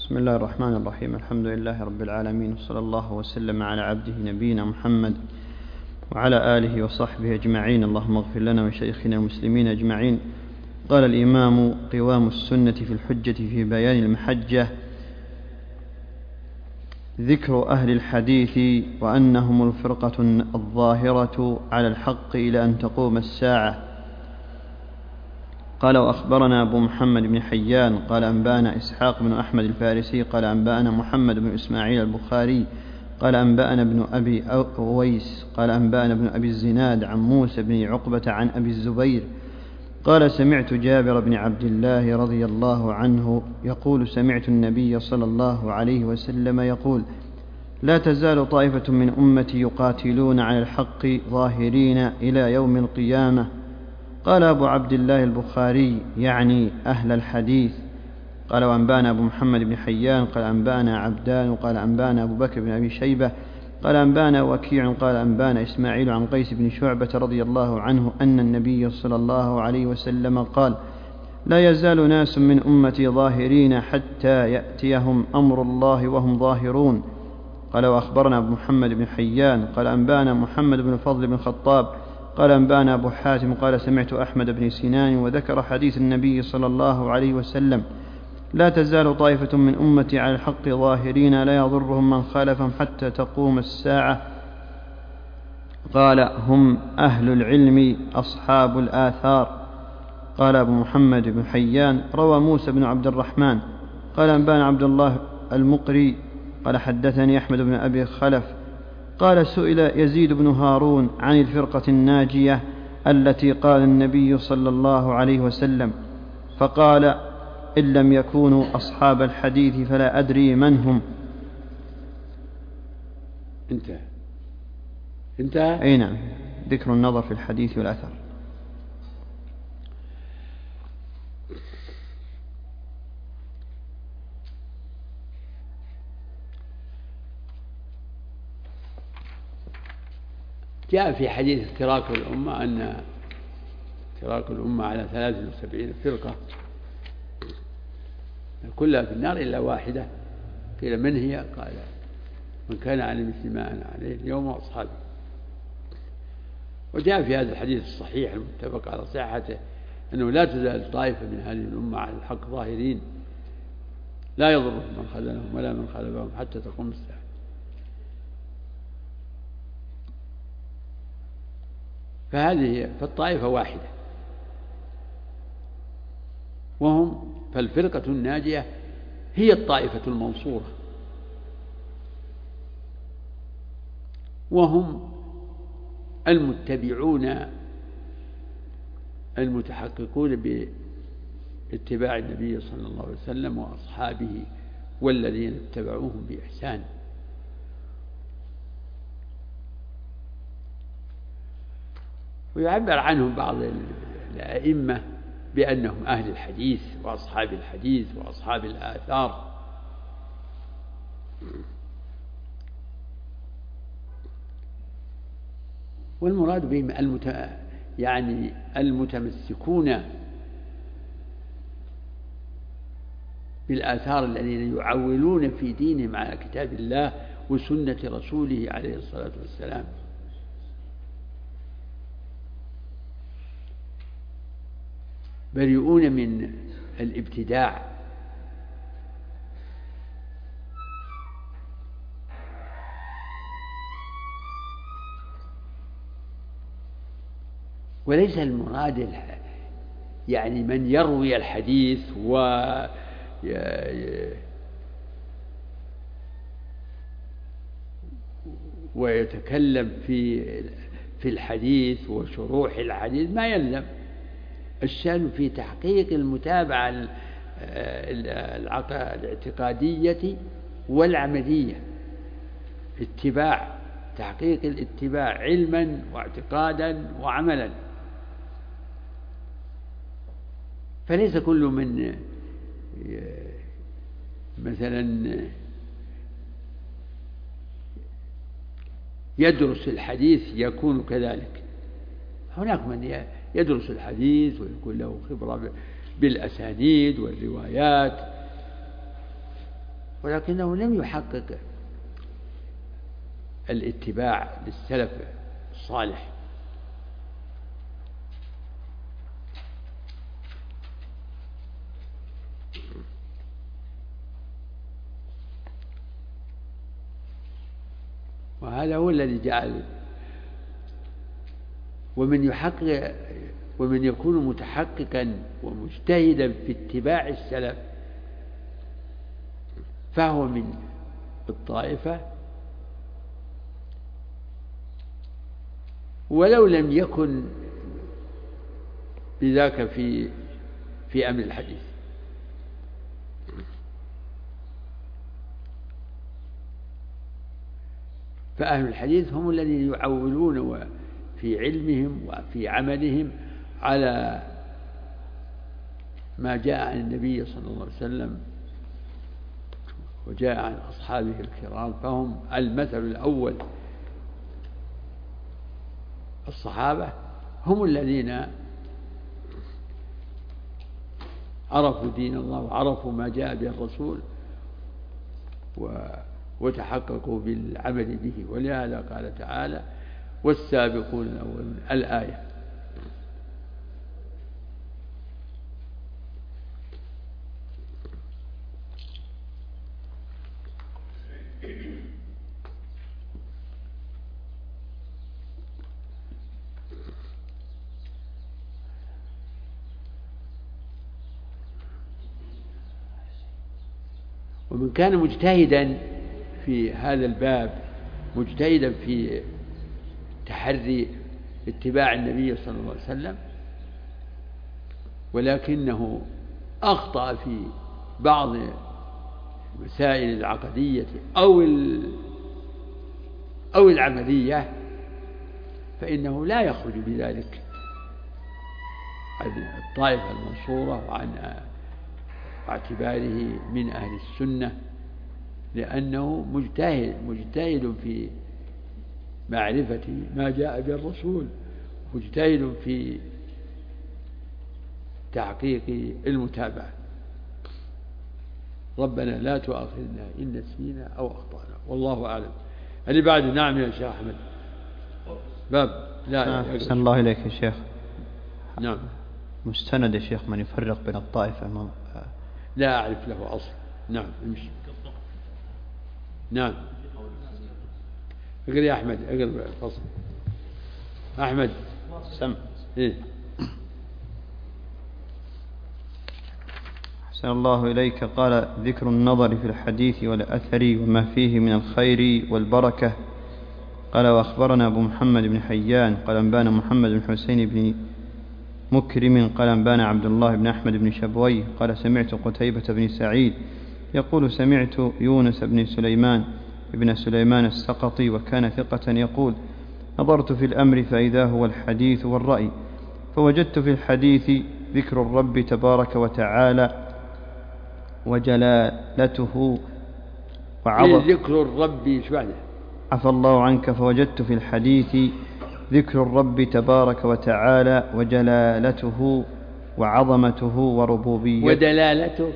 بسم الله الرحمن الرحيم. الحمد لله رب العالمين، وصلى الله وسلم على عبده نبينا محمد وعلى آله وصحبه أجمعين. اللهم اغفر لنا وشيخنا المسلمين أجمعين. قال الإمام قوام السنة في الحجة في بيان المحجة: ذكر أهل الحديث وأنهم الفرقة الظاهرة على الحق إلى أن تقوم الساعة. قال: وأخبرنا أبو محمد بن حيان قال أنبأنا إسحاق بن أحمد الفارسي قال أنبأنا محمد بن إسماعيل البخاري قال أنبأنا ابن أبي أويس قال أنبأنا ابن أبي الزناد عن موسى بن عقبة عن أبي الزبير قال: سمعت جابر بن عبد الله رضي الله عنه يقول: سمعت النبي صلى الله عليه وسلم يقول: لا تزال طائفة من أمتي يقاتلون على الحق ظاهرين إلى يوم القيامة. قال أبو عبد الله البخاري يعني أهل الحديث. قال: وأنبأنا أبو محمد بن حيان قال أنبأنا عبدان قال أنبأنا أبو بكر بن أبي شيبة قال أنبأنا وكيع قال أنبأنا إسماعيل عن قيس بن شعبة رضي الله عنه أن النبي صلى الله عليه وسلم قال: لا يزال ناس من أمتي ظاهرين حتى يأتيهم أمر الله وهم ظاهرون. قال: وأخبرنا أبو محمد بن حيان قال أنبأنا محمد بن فضل بن خطاب قال أنبأنا أبو حاتم قال سمعت أحمد بن سنان وذكر حديث النبي صلى الله عليه وسلم: لا تزال طائفة من أمتي على الحق ظاهرين لا يضرهم من خالفهم حتى تقوم الساعة. قال: هم أهل العلم أصحاب الآثار. قال أبو محمد بن حيان: روى موسى بن عبد الرحمن قال أنبأنا عبد الله المقري قال حدثني أحمد بن أبي خلف قال: سئل يزيد بن هارون عن الفرقة الناجية التي قال النبي صلى الله عليه وسلم، فقال: إن لم يكونوا أصحاب الحديث فلا أدري من هم. انتهى. أي نعم، ذكر النظر في الحديث والأثر. جاء في حديث افتراق الأمة أن افتراق الأمة على 73 فرقة كلها في النار إلا واحدة. قيل: من هي؟ قال: من كان على مثل ما أنا عليه اليوم وأصحابي. وجاء في هذا الحديث الصحيح المتفق على صحته أنه لا تزال طائفة من هذه الأمة على الحق ظاهرين لا يضرهم من خذلهم ولا من خالفهم حتى تقوم الساعة. فالطائفة واحدة، فالفرقة الناجية هي الطائفة المنصورة، وهم المتبعون المتحققون باتباع النبي صلى الله عليه وسلم وأصحابه والذين اتبعوهم بإحسان. ويعبر عنهم بعض الأئمة بأنهم أهل الحديث وأصحاب الحديث وأصحاب الآثار. والمراد بهم يعني المتمسكون بالآثار الذين يعولون في دينهم على كتاب الله وسنة رسوله عليه الصلاة والسلام. بريئون من الابتداع وليس المراد يعني من يروي الحديث ويتكلم في الحديث وشروح الحديث، ما يلزم. الشأن في تحقيق المتابعة الاعتقادية والعملية، تحقيق الاتباع علما واعتقادا وعملا. فليس كل من مثلا يدرس الحديث يكون كذلك. هناك من يدرس الحديث ويكون له خبرة بالأسانيد والروايات ولكنه لم يحقق الاتباع للسلف الصالح. وهذا هو الذي جعل ومن يكون متحققا ومجتهدا في اتباع السلف فهو من الطائفة، ولو لم يكن بذاك في أمر الحديث. فأهل الحديث هم الذين يعولون في علمهم وفي عملهم على ما جاء عن النبي صلى الله عليه وسلم وجاء عن أصحابه الكرام، فهم المثل الأول. الصحابة هم الذين عرفوا دين الله وعرفوا ما جاء به الرسول وتحققوا بالعمل به، ولهذا قال تعالى: والسابقون الأولون، الآية. ومن كان مجتهدا في هذا الباب، مجتهدا في تحري اتباع النبي صلى الله عليه وسلم، ولكنه أخطأ في بعض المسائل العقدية أو العملية، فإنه لا يخرج بذلك عن الطائفة المنصورة وعن اعتباره من أهل السنة، لأنه مجتهد في معرفة ما جاء به الرسول، مجتهد في تحقيق المتابعة. ربنا لا تؤاخذنا إن نسينا أو أخطأنا، والله أعلم. اللي بعد. نعم يا شيخ أحمد. باب. لا أحسن الله إليك يا شيخ. نعم. مستند يا شيخ من يفرق بين الطائفة. لا أعرف له أصل. نعم امشي. نعم. اقرأ يا أحمد، اقرأ الفصل. أحمد سم. إيه؟ أحسن الله إليك. قال: ذكر النظر في الحديث والأثر وما فيه من الخير والبركة. قال: وأخبرنا أبو محمد بن حيان قال أنبانا محمد بن حسين بن مكرم قال أنبانا عبد الله بن أحمد بن شبويه قال: سمعت قتيبة بن سعيد يقول: سمعت يونس بن سليمان ابن سليمان السقطي وكان ثقة يقول: نظرت في الأمر فإذا هو الحديث والرأي، فوجدت في الحديث ذكر الرب تبارك وتعالى وجلالته ذكر الرب شبعنا. عفى الله عنك. فوجدت في الحديث ذكر الرب تبارك وتعالى وجلالته وعظمته وربوبيته ودلالته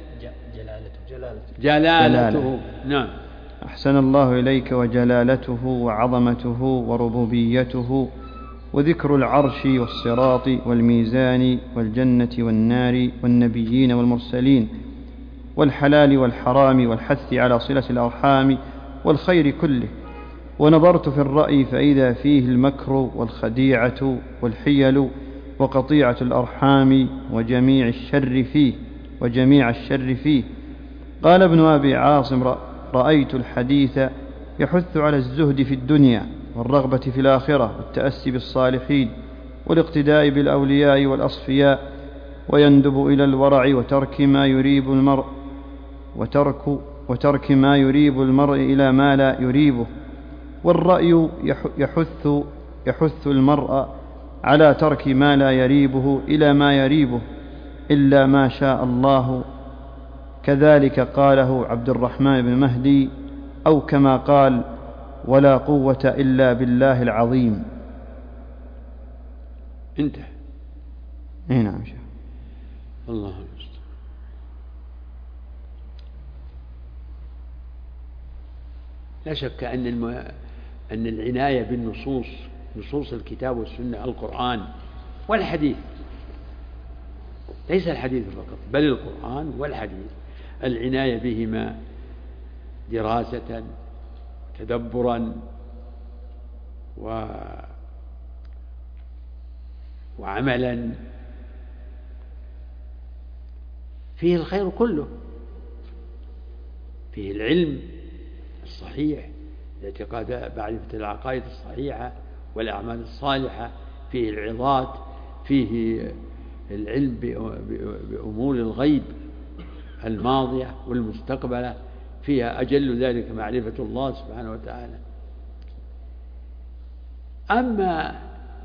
جلالته. نعم. أحسن الله إليك. وجلالته وعظمته وربوبيته، وذكر العرش والصراط والميزان والجنة والنار والنبيين والمرسلين والحلال والحرام والحث على صلة الأرحام والخير كله. ونظرت في الرأي فإذا فيه المكر والخديعة والحيل وقطيعة الأرحام وجميع الشر فيه. قال ابن أبي عاصم: رأيت الحديث يحث على الزهد في الدنيا والرغبة في الآخرة والتأسي بالصالحين والاقتداء بالأولياء والأصفياء، ويندب إلى الورع وترك ما يريب المرء إلى ما لا يريبه. والرأي يحث المرء على ترك ما لا يريبه إلى ما يريبه إلا ما شاء الله. كذلك قاله عبد الرحمن بن مهدي، أو كما قال: ولا قوة إلا بالله العظيم. انتهى. نعم شيخ. الله المستعان. لا شك أن العناية بالنصوص، نصوص الكتاب والسنة، القرآن والحديث، ليس الحديث فقط بل القرآن والحديث، العناية بهما دراسة تدبرا وعملا فيه الخير كله، فيه العلم الصحيح، الاعتقاد، معرفة العقائد الصحيحة والأعمال الصالحة، فيه العظات، فيه العلم بأمور الغيب الماضية والمستقبلة، فيها أجل ذلك معرفة الله سبحانه وتعالى. أما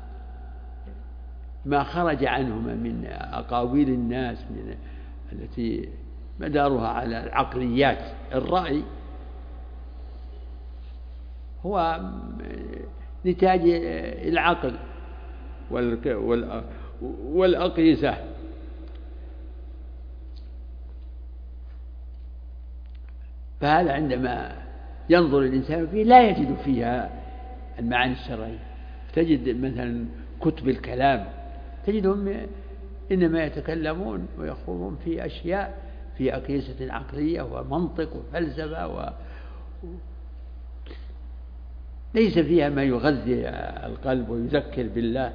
ما خرج عنهما من أقاويل الناس التي مدارها على العقليات، الرأي هو نتاج العقل والأقيسة، فهذا عندما ينظر الإنسان فيه لا يجد فيها المعاني الشرعية. تجد مثلا كتب الكلام تجدهم إنما يتكلمون ويخوضون في أشياء في أقيسة عقلية ومنطق وفلسفة ليس فيها ما يغذي القلب ويذكر بالله،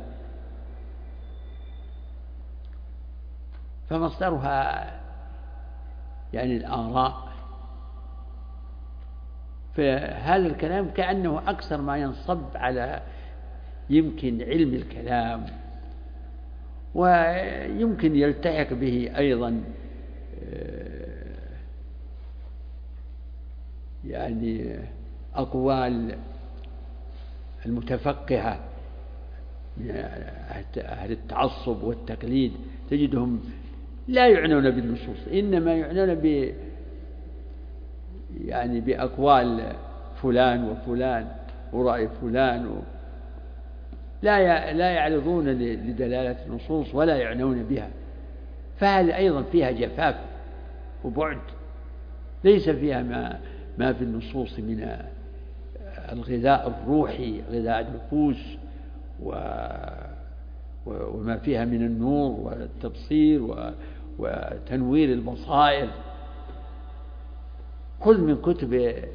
فمصدرها يعني الآراء. فهذا الكلام كأنه أكثر ما ينصب على يمكن علم الكلام، ويمكن يلتحق به أيضا يعني أقوال المتفقهة من أهل التعصب والتقليد، تجدهم لا يعنون بالنصوص، إنما يعنون يعني بأقوال فلان وفلان ورأي فلان، لا يعرضون لدلالة النصوص ولا يعنون بها. فهذه أيضا فيها جفاف وبعد، ليس فيها ما في النصوص من الغذاء الروحي، غذاء النفوس، وما فيها من النور والتبصير وتنوير البصائر. خذ من كتب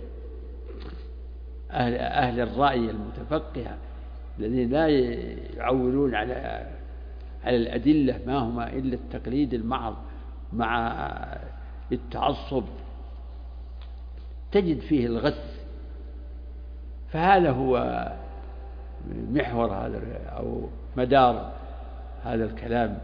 أهل الرأي المتفقهة الذين لا يعولون على الأدلة، ما هما إلا التقليد المعظ مع التعصب، تجد فيه الغث. فهذا هو محور هذا أو مدار هذا الكلام.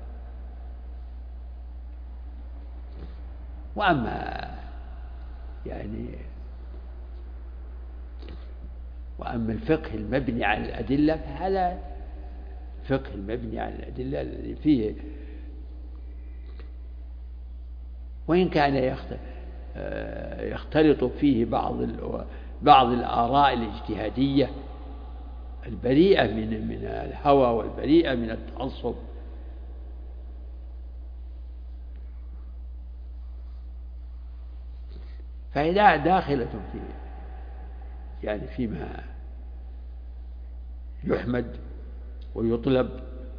وأما الفقه المبني على الأدلة فهذا فقه المبني على الأدلة الذي فيه، وإن كان يختلط فيه بعض الآراء الاجتهادية البريئة من الهوى والبريئة من التعصب، فهي داخلة يعني فيما يحمد ويطلب.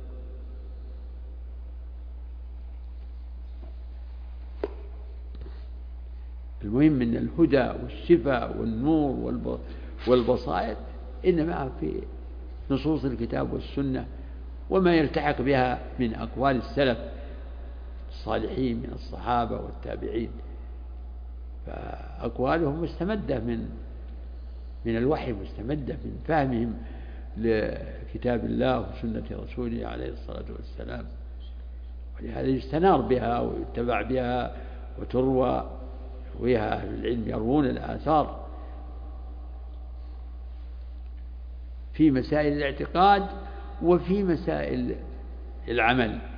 المهم من الهدى والشفاء والنور والبصائر إنما في نصوص الكتاب والسنة وما يلتحق بها من أقوال السلف الصالحين من الصحابة والتابعين، فأقوالهم مستمدة من الوحي، مستمدة من فهمهم لكتاب الله وسنة رسوله عليه الصلاة والسلام، ولهذا يستنار بها ويتبع بها وتروى ويها أهل العلم يروون الآثار في مسائل الاعتقاد وفي مسائل العمل.